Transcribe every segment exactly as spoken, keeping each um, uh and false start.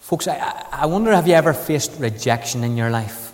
Folks, I, I wonder, have you ever faced rejection in your life?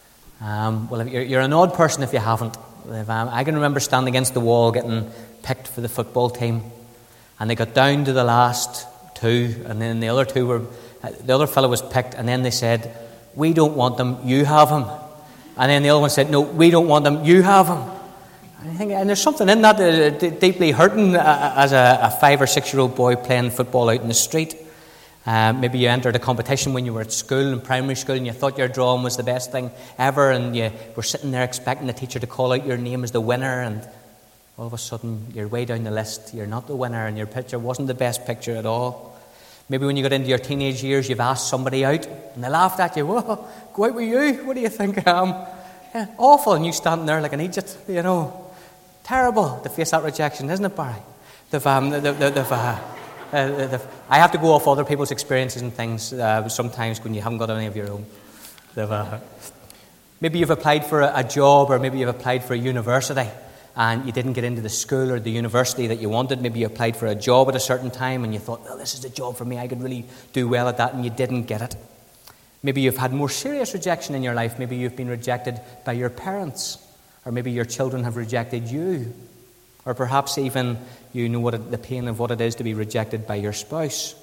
Um, well, you're, you're an odd person if you haven't. If, um, I can remember standing against the wall getting picked for the football team, and they got down to the last two, and then the other two were, uh, the other fellow was picked, and then they said, "We don't want them, you have him." And then the other one said, "No, we don't want them, you have him." And, I think, and there's something in that uh, d- deeply hurting uh, as a, a five or six year old boy playing football out in the street. Uh, maybe you entered a competition when you were at school, in primary school, and you thought your drawing was the best thing ever, and you were sitting there expecting the teacher to call out your name as the winner, and all of a sudden you're way down the list, you're not the winner, and your picture wasn't the best picture at all. Maybe when you got into your teenage years, you've asked somebody out, and they laughed at you. "Whoa, go out with you? What do you think I am?" Yeah, awful, and you standing there like an idiot, you know. Terrible to face that rejection, isn't it, Barry? They've, um, they've, they've, uh, Uh, the, I have to go off other people's experiences and things uh, sometimes when you haven't got any of your own. Uh, maybe you've applied for a, a job, or maybe you've applied for a university and you didn't get into the school or the university that you wanted. Maybe you applied for a job at a certain time and you thought, "Oh, this is the job for me, I could really do well at that," and you didn't get it. Maybe you've had more serious rejection in your life. Maybe you've been rejected by your parents, or maybe your children have rejected you. Or perhaps even you know what it, the pain of what it is to be rejected by your spouse.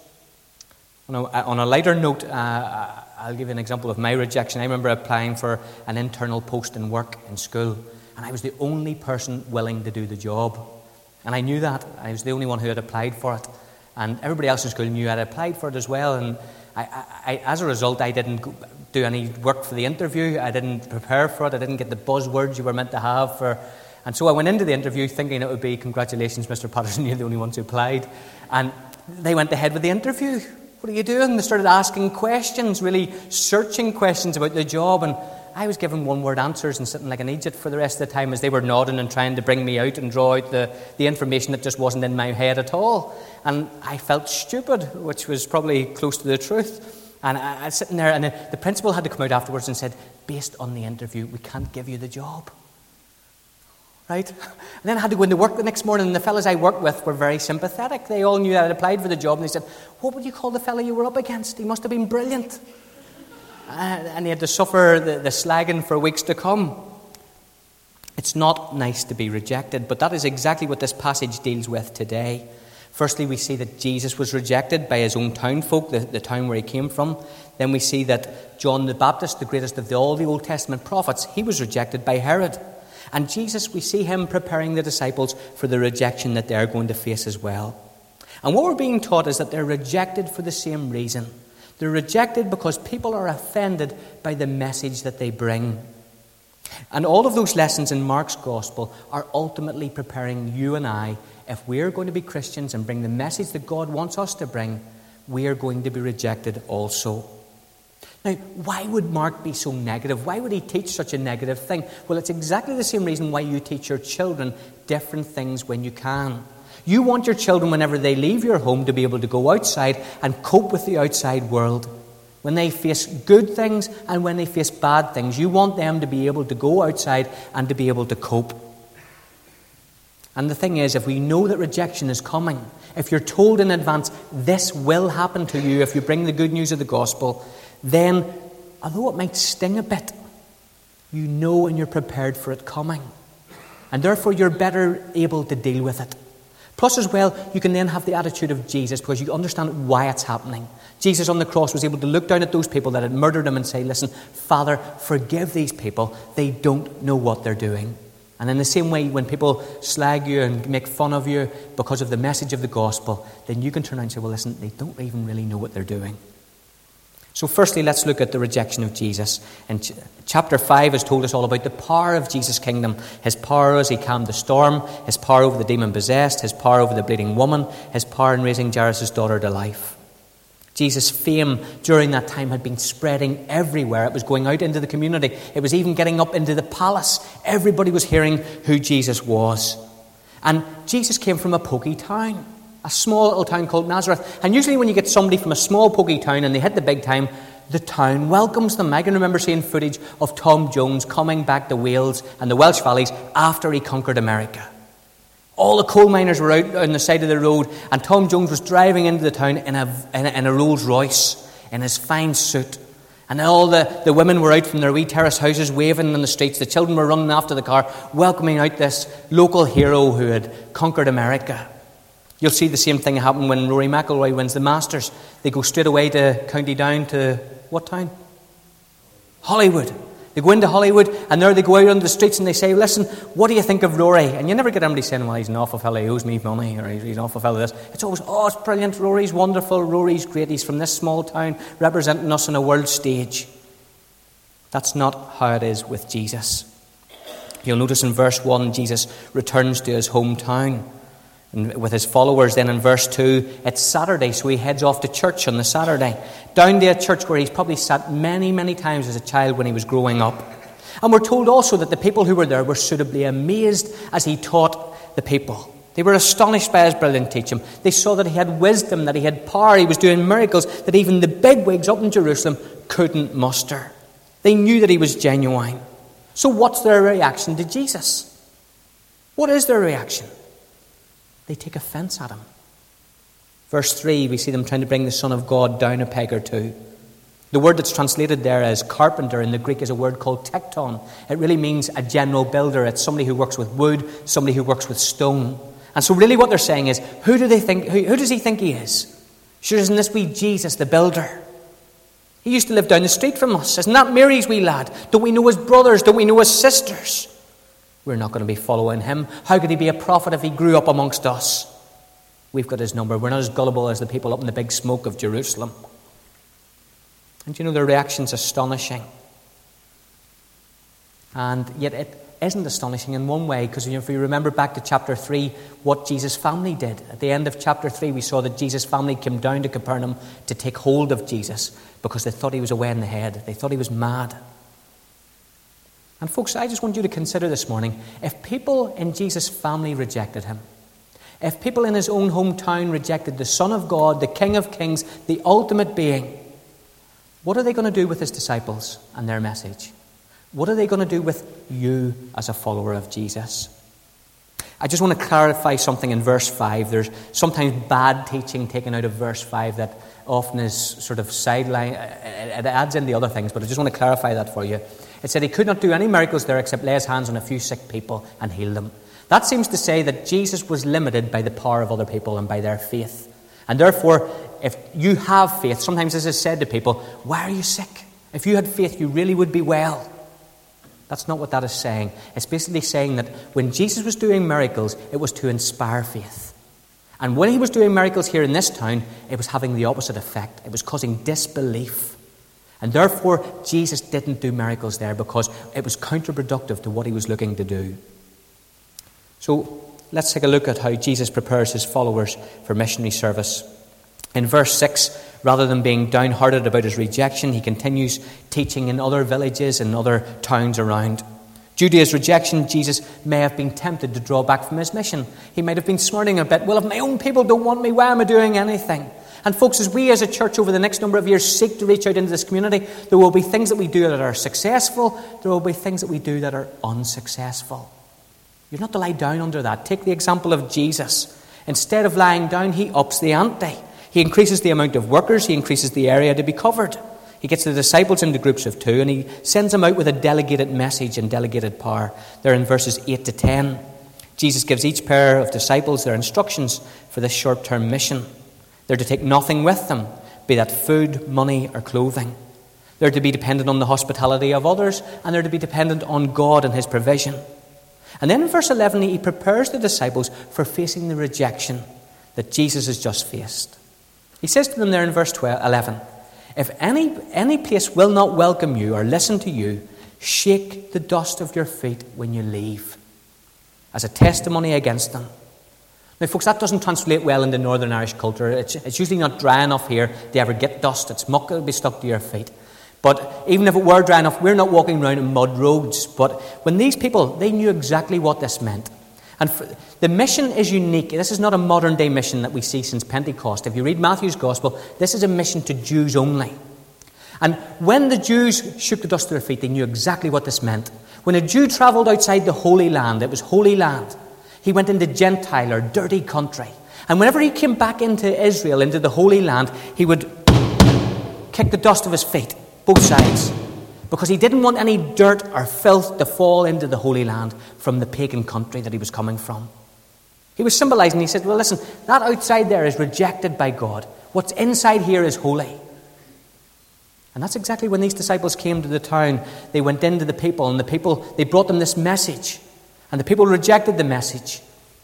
On a, on a lighter note, uh, I'll give you an example of my rejection. I remember applying for an internal post in work in school, and I was the only person willing to do the job. And I knew that. I was the only one who had applied for it. And everybody else in school knew I'd applied for it as well. And I, I, I, as a result, I didn't go, do any work for the interview. I didn't prepare for it. I didn't get the buzzwords you were meant to have for. And so I went into the interview thinking it would be, "Congratulations, Mister Patterson, you're the only ones who applied." And they went ahead with the interview. "What are you doing?" They started asking questions, really searching questions about the job. And I was giving one-word answers and sitting like an idiot for the rest of the time as they were nodding and trying to bring me out and draw out the, the information that just wasn't in my head at all. And I felt stupid, which was probably close to the truth. And I, I was sitting there, and the, the principal had to come out afterwards and said, "Based on the interview, we can't give you the job." Right? And then I had to go into work the next morning, and the fellas I worked with were very sympathetic. They all knew that I'd applied for the job, and they said, "What would you call the fella you were up against? He must have been brilliant." Uh, and he had to suffer the, the slagging for weeks to come. It's not nice to be rejected, but that is exactly what this passage deals with today. Firstly, we see that Jesus was rejected by his own townfolk, the, the town where he came from. Then we see that John the Baptist, the greatest of the, all the Old Testament prophets, he was rejected by Herod. And Jesus, we see him preparing the disciples for the rejection that they're going to face as well. And what we're being taught is that they're rejected for the same reason. They're rejected because people are offended by the message that they bring. And all of those lessons in Mark's gospel are ultimately preparing you and I, if we're going to be Christians and bring the message that God wants us to bring, we are going to be rejected also. Now, why would Mark be so negative? Why would he teach such a negative thing? Well, it's exactly the same reason why you teach your children different things when you can. You want your children, whenever they leave your home, to be able to go outside and cope with the outside world. When they face good things and when they face bad things, you want them to be able to go outside and to be able to cope. And the thing is, if we know that rejection is coming, if you're told in advance, this will happen to you if you bring the good news of the gospel, then, although it might sting a bit, you know and you're prepared for it coming. And therefore you're better able to deal with it. Plus as well, you can then have the attitude of Jesus because you understand why it's happening. Jesus on the cross was able to look down at those people that had murdered him and say, "Listen, Father, forgive these people. They don't know what they're doing." And in the same way, when people slag you and make fun of you because of the message of the gospel, then you can turn around and say, "Well, listen, they don't even really know what they're doing." So firstly, let's look at the rejection of Jesus. And ch- chapter five has told us all about the power of Jesus' kingdom. His power as he calmed the storm, his power over the demon-possessed, his power over the bleeding woman, his power in raising Jairus' daughter to life. Jesus' fame during that time had been spreading everywhere. It was going out into the community. It was even getting up into the palace. Everybody was hearing who Jesus was. And Jesus came from a poky town. A small little town called Nazareth. And usually when you get somebody from a small poky town and they hit the big time, the town welcomes them. I can remember seeing footage of Tom Jones coming back to Wales and the Welsh valleys after he conquered America. All the coal miners were out on the side of the road and Tom Jones was driving into the town in a, in a, in a Rolls Royce. in his fine suit. And all the, the women were out from their wee terrace houses waving in the streets. The children were running after the car, welcoming out this local hero who had conquered America. You'll see the same thing happen when Rory McIlroy wins the Masters. They go straight away to County Down to what town? Hollywood. They go into Hollywood, and there they go out on the streets and they say, listen, what do you think of Rory? And you never get anybody saying, well, he's an awful fellow, he owes me money, or he's an awful fellow this. It's always, oh, it's brilliant, Rory's wonderful, Rory's great, he's from this small town, representing us on a world stage. That's not how it is with Jesus. You'll notice in verse one, Jesus returns to his hometown. And with his followers, then in verse two, it's Saturday, so he heads off to church on the Saturday. Down to a church where he's probably sat many, many times as a child when he was growing up. And we're told also that the people who were there were suitably amazed as he taught the people. They were astonished by his brilliant teaching. They saw that he had wisdom, that he had power, he was doing miracles that even the bigwigs up in Jerusalem couldn't muster. They knew that he was genuine. So what's their reaction to Jesus? What is their reaction? They take offence at him. Verse three, we see them trying to bring the Son of God down a peg or two. The word that's translated there as carpenter in the Greek is a word called tekton. It really means a general builder. It's somebody who works with wood, somebody who works with stone. And so really what they're saying is, who do they think? Who, who does he think he is? Sure, isn't this wee Jesus, the builder? He used to live down the street from us. Isn't that Mary's wee lad? Don't we know his brothers? Don't we know his sisters? We're not going to be following him. How could he be a prophet if he grew up amongst us? We've got his number. We're not as gullible as the people up in the big smoke of Jerusalem. And you know, their reaction's astonishing. And yet it isn't astonishing in one way, because if you remember back to chapter three, what Jesus' family did. At the end of chapter three, we saw that Jesus' family came down to Capernaum to take hold of Jesus because they thought he was away in the head. They thought he was mad. And folks, I just want you to consider this morning, if people in Jesus' family rejected him, if people in his own hometown rejected the Son of God, the King of Kings, the ultimate being, what are they going to do with his disciples and their message? What are they going to do with you as a follower of Jesus? I just want to clarify something in verse five. There's sometimes bad teaching taken out of verse five that often is sort of sideline. It adds in the other things, but I just want to clarify that for you. It said he could not do any miracles there except lay his hands on a few sick people and heal them. That seems to say that Jesus was limited by the power of other people and by their faith. And therefore, if you have faith, sometimes this is said to people, why are you sick? If you had faith, you really would be well. That's not what that is saying. It's basically saying that when Jesus was doing miracles, it was to inspire faith. And when he was doing miracles here in this town, it was having the opposite effect. It was causing disbelief. And therefore, Jesus didn't do miracles there because it was counterproductive to what he was looking to do. So let's take a look at how Jesus prepares his followers for missionary service. In verse six, rather than being downhearted about his rejection, he continues teaching in other villages and other towns around. Due to his rejection, Jesus may have been tempted to draw back from his mission. He might have been smirning a bit. Well, if my own people don't want me, why am I doing anything? And folks, as we as a church over the next number of years seek to reach out into this community, there will be things that we do that are successful. There will be things that we do that are unsuccessful. You're not to lie down under that. Take the example of Jesus. Instead of lying down, he ups the ante. He increases the amount of workers. He increases the area to be covered. He gets the disciples into groups of two and he sends them out with a delegated message and delegated power. They're in verses eight to ten. Jesus gives each pair of disciples their instructions for this short-term mission. They're to take nothing with them, be that food, money, or clothing. They're to be dependent on the hospitality of others, and they're to be dependent on God and his provision. And then in verse eleven, he prepares the disciples for facing the rejection that Jesus has just faced. He says to them there in verse twelve, eleven, if any, any place will not welcome you or listen to you, shake the dust of your feet when you leave, as a testimony against them. Now, folks, that doesn't translate well into Northern Irish culture. It's, it's usually not dry enough here to ever get dust. It's muck that will be stuck to your feet. But even if it were dry enough, we're not walking around in mud roads. But when these people, they knew exactly what this meant. And for, the mission is unique. This is not a modern day mission that we see since Pentecost. If you read Matthew's Gospel, this is a mission to Jews only. And when the Jews shook the dust to their feet, they knew exactly what this meant. When a Jew travelled outside the Holy Land, it was Holy Land. He went into Gentile or dirty country. And whenever he came back into Israel, into the Holy Land, he would kicked the dust of his feet, both sides, because he didn't want any dirt or filth to fall into the Holy Land from the pagan country that he was coming from. He was symbolizing, he said, well, listen, that outside there is rejected by God. What's inside here is holy. And that's exactly when these disciples came to the town. They went into the people, and the people, they brought them this message. And the people rejected the message.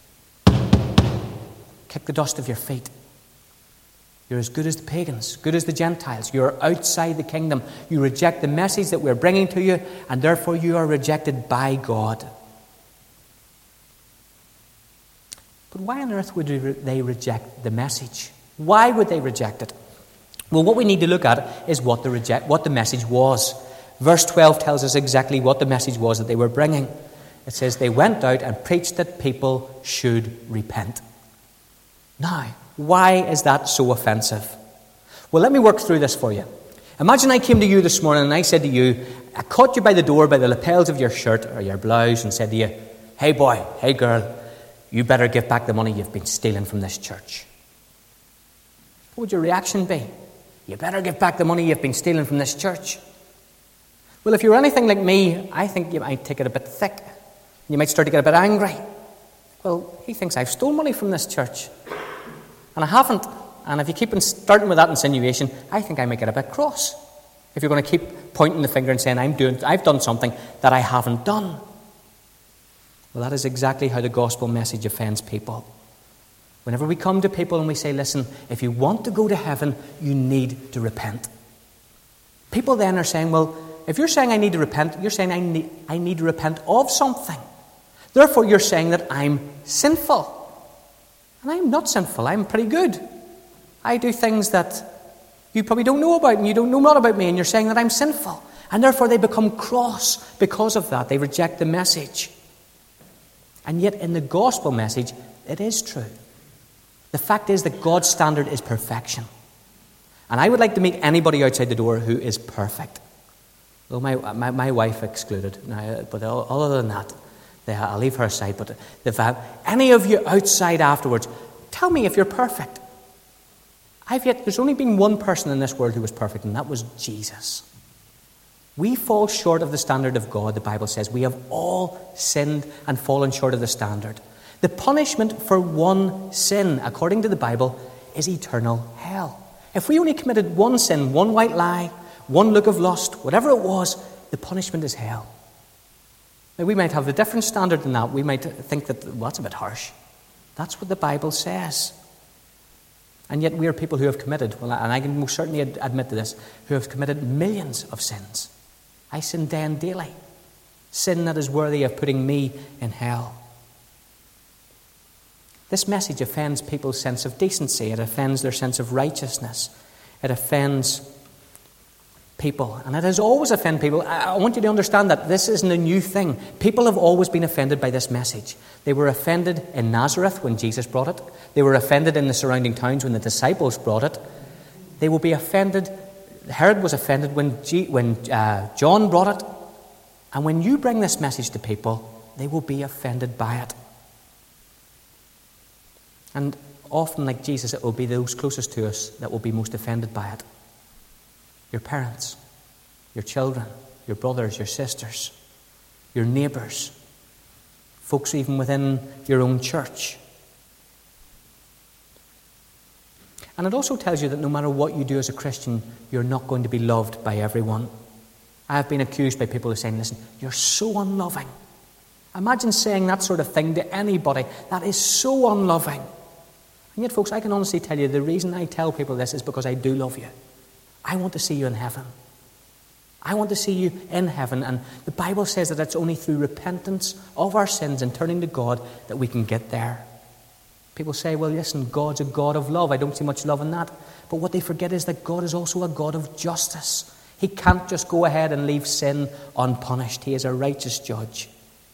Kick the dust of your feet. You're as good as the pagans, good as the Gentiles. You're outside the kingdom. You reject the message that we're bringing to you, and therefore you are rejected by God. But why on earth would they reject the message? Why would they reject it? Well, what we need to look at is what the reject, what the message was. Verse twelve tells us exactly what the message was that they were bringing. It says they went out and preached that people should repent. Now, why is that so offensive? Well, let me work through this for you. Imagine I came to you this morning and I said to you, I caught you by the door by the lapels of your shirt or your blouse and said to you, hey boy, hey girl, you better give back the money you've been stealing from this church. What would your reaction be? You better give back the money you've been stealing from this church. Well, if you're anything like me, I think you might take it a bit thick. You might start to get a bit angry. Well, he thinks I've stolen money from this church. And I haven't. And if you keep starting with that insinuation, I think I might get a bit cross. If you're going to keep pointing the finger and saying, I'm doing, I've done something that I haven't done. Well, that is exactly how the gospel message offends people. Whenever we come to people and we say, listen, if you want to go to heaven, you need to repent. People then are saying, well, if you're saying I need to repent, you're saying I need, I need to repent of something. Therefore, you're saying that I'm sinful. And I'm not sinful. I'm pretty good. I do things that you probably don't know about, and you don't know not about me, and you're saying that I'm sinful. And therefore, they become cross because of that. They reject the message. And yet, in the gospel message, it is true. The fact is that God's standard is perfection. And I would like to meet anybody outside the door who is perfect. Well, my my, my wife excluded. Now, but other than that, I'll leave her aside. But the fact, any of you outside afterwards, tell me if you're perfect. I've yet, there's only been one person in this world who was perfect, and that was Jesus. We fall short of the standard of God, the Bible says. We have all sinned and fallen short of the standard. The punishment for one sin, according to the Bible, is eternal hell. If we only committed one sin, one white lie, one look of lust, whatever it was, the punishment is hell. Now, we might have a different standard than that. We might think that, well, that's a bit harsh. That's what the Bible says. And yet we are people who have committed, well, and I can most certainly ad- admit to this, who have committed millions of sins. I sin day and daily. Sin that is worthy of putting me in hell. This message offends people's sense of decency. It offends their sense of righteousness. It offends people. And it has always offended people. I want you to understand that this isn't a new thing. People have always been offended by this message. They were offended in Nazareth when Jesus brought it. They were offended in the surrounding towns when the disciples brought it. They will be offended. Herod was offended when, G, when uh, John brought it. And when you bring this message to people, they will be offended by it. And often, like Jesus, it will be those closest to us that will be most offended by it. Your parents, your children, your brothers, your sisters, your neighbours, folks even within your own church. And it also tells you that no matter what you do as a Christian, you're not going to be loved by everyone. I have been accused by people of saying, listen, you're so unloving. Imagine saying that sort of thing to anybody. That is so unloving. And yet, folks, I can honestly tell you the reason I tell people this is because I do love you. I want to see you in heaven. I want to see you in heaven. And the Bible says that it's only through repentance of our sins and turning to God that we can get there. People say, well, listen, God's a God of love. I don't see much love in that. But what they forget is that God is also a God of justice. He can't just go ahead and leave sin unpunished. He is a righteous judge.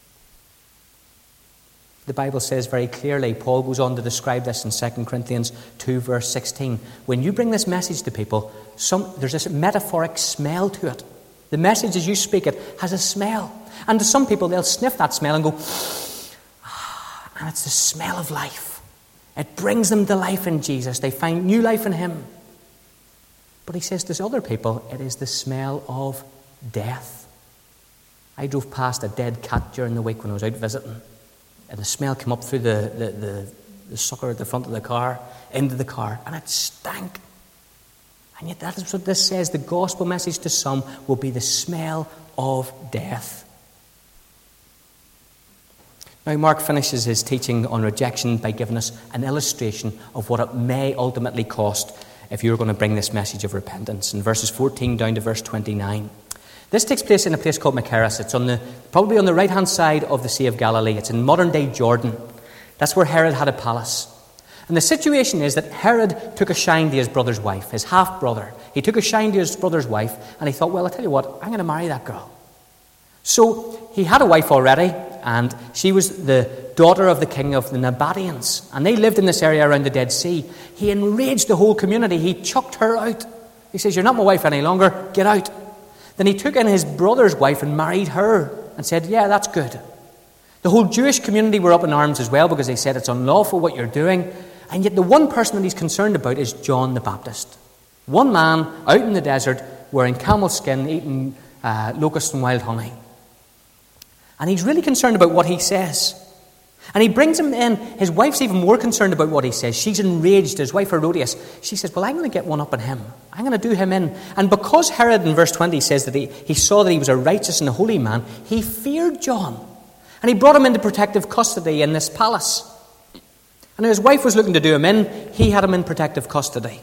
The Bible says very clearly, Paul goes on to describe this in Second Corinthians two, verse sixteen. When you bring this message to people, some, there's this metaphoric smell to it. The message as you speak it has a smell. And to some people, they'll sniff that smell and go, ah, and it's the smell of life. It brings them to life in Jesus. They find new life in Him. But he says to other people, it is the smell of death. I drove past a dead cat during the week when I was out visiting, and the smell came up through the, the, the, the sucker at the front of the car, into the car, and it stank. And yet that is what this says. The gospel message to some will be the smell of death. Now, Mark finishes his teaching on rejection by giving us an illustration of what it may ultimately cost if you're going to bring this message of repentance. In verses fourteen down to verse twenty-nine. This takes place in a place called Machaerus. It's on the probably on the right-hand side of the Sea of Galilee. It's in modern-day Jordan. That's where Herod had a palace. And the situation is that Herod took a shine to his brother's wife, his half-brother. He took a shine to his brother's wife, and he thought, well, I'll tell you what, I'm going to marry that girl. So he had a wife already, and she was the daughter of the king of the Nabateans, and they lived in this area around the Dead Sea. He enraged the whole community. He chucked her out. He says, you're not my wife any longer, get out. Then he took in his brother's wife and married her and said, yeah, that's good. The whole Jewish community were up in arms as well because they said it's unlawful what you're doing. And yet the one person that he's concerned about is John the Baptist. One man out in the desert wearing camel skin, eating uh, locusts and wild honey. And he's really concerned about what he says. And he brings him in. His wife's even more concerned about what he says. She's enraged. His wife Herodias. She says, well, I'm going to get one up on him. I'm going to do him in. And because Herod in verse twenty says that he, he saw that he was a righteous and a holy man, he feared John. And he brought him into protective custody in this palace. And his wife was looking to do him in. He had him in protective custody.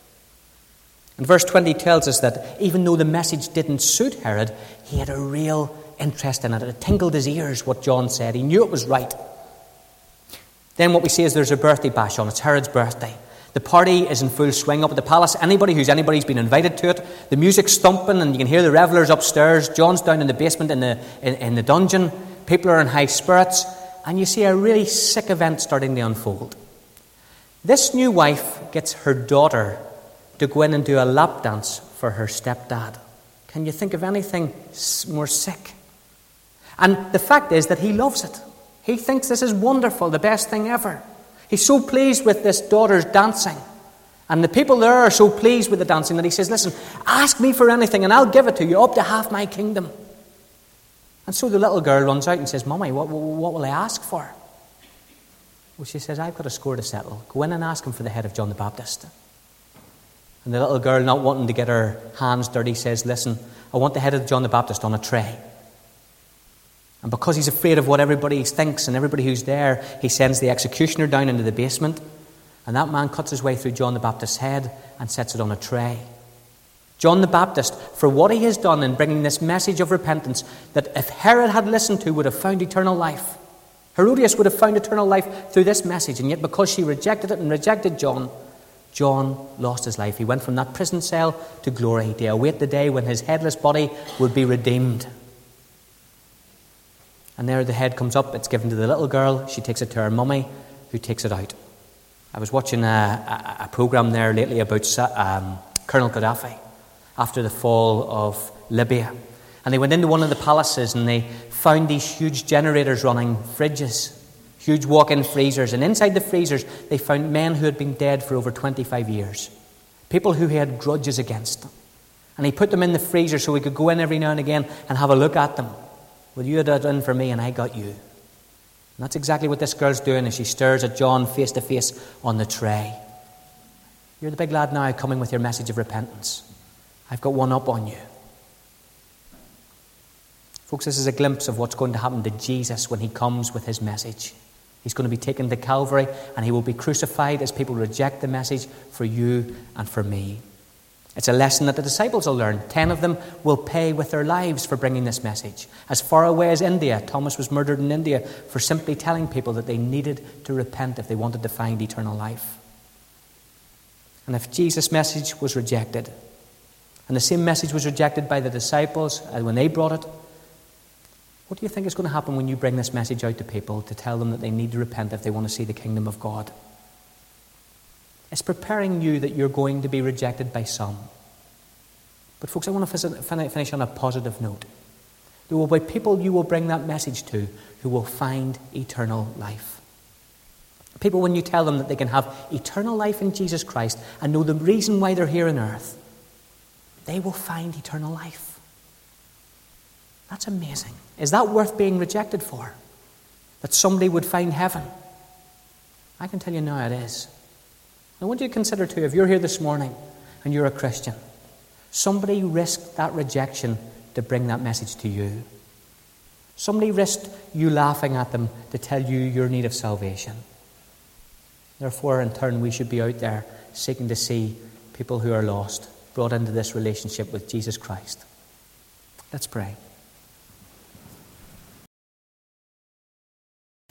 And verse twenty tells us that even though the message didn't suit Herod, he had a real interest in it. It tingled his ears what John said. He knew it was right. Then what we see is there's a birthday bash on. It's Herod's birthday. The party is in full swing up at the palace. Anybody who's anybody's been invited to it. The music's thumping and you can hear the revellers upstairs. John's down in the basement in the in, in the dungeon. People are in high spirits. And you see a really sick event starting to unfold. This new wife gets her daughter to go in and do a lap dance for her stepdad. Can you think of anything more sick? And the fact is that he loves it. He thinks this is wonderful, the best thing ever. He's so pleased with this daughter's dancing. And the people there are so pleased with the dancing that he says, listen, ask me for anything and I'll give it to you, up to half my kingdom. And so the little girl runs out and says, Mummy, what, what will I ask for? Well, she says, I've got a score to settle. Go in and ask him for the head of John the Baptist. And the little girl, not wanting to get her hands dirty, says, listen, I want the head of John the Baptist on a tray. And because he's afraid of what everybody thinks and everybody who's there, he sends the executioner down into the basement. And that man cuts his way through John the Baptist's head and sets it on a tray. John the Baptist, for what he has done in bringing this message of repentance, that if Herod had listened to, would have found eternal life. Herodias would have found eternal life through this message. And yet because she rejected it and rejected John, John lost his life. He went from that prison cell to glory, to await the day when his headless body would be redeemed. And there the head comes up, it's given to the little girl, she takes it to her mummy, who takes it out. I was watching a, a, a programme there lately about um, Colonel Gaddafi, after the fall of Libya. And they went into one of the palaces and they found these huge generators running, fridges, huge walk-in freezers. And inside the freezers, they found men who had been dead for over twenty-five years. People who he had grudges against them. And he put them in the freezer so he could go in every now and again and have a look at them. Well, you had it in for me and I got you. And that's exactly what this girl's doing as she stares at John face to face on the tray. You're the big lad now coming with your message of repentance. I've got one up on you. Folks, this is a glimpse of what's going to happen to Jesus when he comes with his message. He's going to be taken to Calvary and he will be crucified as people reject the message for you and for me. It's a lesson that the disciples will learn. Ten of them will pay with their lives for bringing this message. As far away as India, Thomas was murdered in India for simply telling people that they needed to repent if they wanted to find eternal life. And if Jesus' message was rejected, and the same message was rejected by the disciples when they brought it, what do you think is going to happen when you bring this message out to people to tell them that they need to repent if they want to see the kingdom of God? It's preparing you that you're going to be rejected by some. But folks, I want to finish on a positive note. There will be people you will bring that message to who will find eternal life. People, when you tell them that they can have eternal life in Jesus Christ and know the reason why they're here on earth, they will find eternal life. That's amazing. Is that worth being rejected for? That somebody would find heaven? I can tell you now it is. I want you to consider too, if you're here this morning and you're a Christian, somebody risked that rejection to bring that message to you. Somebody risked you laughing at them to tell you your need of salvation. Therefore, in turn, we should be out there seeking to see people who are lost brought into this relationship with Jesus Christ. Let's pray.